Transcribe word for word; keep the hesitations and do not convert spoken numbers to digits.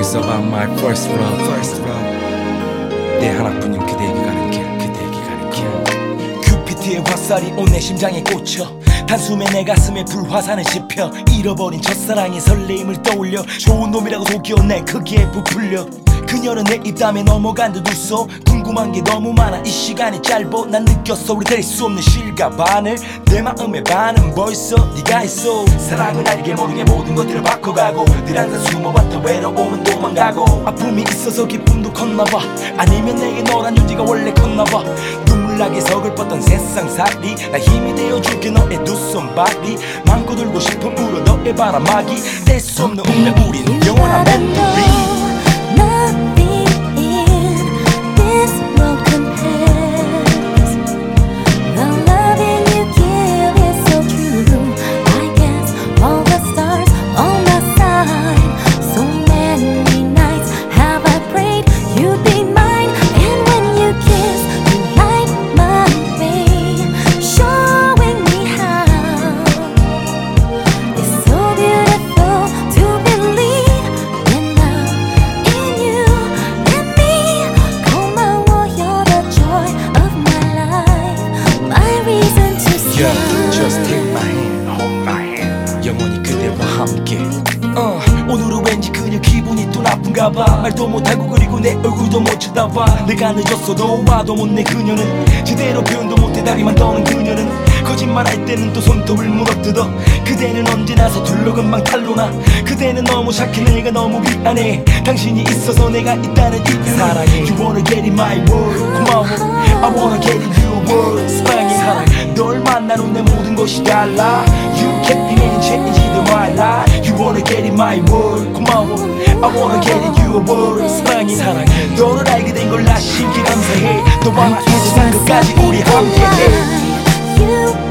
It's about my first love, first love. 내 하나뿐인 그대에게 가는 길, 그대에게 가는 길. 큐피트의 화살이 온 내 심장에 꽂혀 단숨에 내 가슴에 불화산을 씹혀 잃어버린 첫사랑의 설레임을 떠올려 좋은 놈이라고 속여 내 크기에 부풀려 그녀는 내 입담에 넘어간 듯 웃어 궁금한 게 너무 많아 이 시간이 짧어 난 느꼈어 우리 될 수 없는 실가반을 내 마음의 반은 벌써 네가 있어 사랑은 알게 모르게 모든 것들을 바꿔가고 늘 항상 숨어왔던 외로움은 도망가고 아픔이 있어서 기쁨도 컸나봐 아니면 내게 너란 존재가 원래 컸나봐 눈물나게 서글펐던 세상살이 나 힘이 되어줄게 너의 두 손발이 맘껏 울고 싶은 울어 너의 바람막이 뗄 수 없는 운명 우리는 영원한 멘토리 Just take my hand, hold my hand 영원히 그대와 함께 uh, 오늘은 왠지 그녀 기분이 또 나쁜가봐 말도 못하고 그리고 내 얼굴도 못 쳐다봐 내가 늦었어도 와도 못 내 그녀는 제대로 표현도 못해 다리만 떠는 그녀는 거짓말할 때는 또 손톱을 물어뜯어 그대는 언제나 서툴러 금방 탈로나 그대는 너무 착해 내가 너무 미안해 당신이 있어서 내가 있다는 이유 사랑해 You wanna get in my world 고마워 I wanna get in your world 사랑해 사랑해 널 만난 후 내 모든 것이 달라 You kept me and changed my life You wanna get in my world 고마워 I wanna get in your world 사랑해 사랑해 너를 알게 된 걸 나 심히 감사해 너와 나 이 세상 끝까지 우리 함께해 You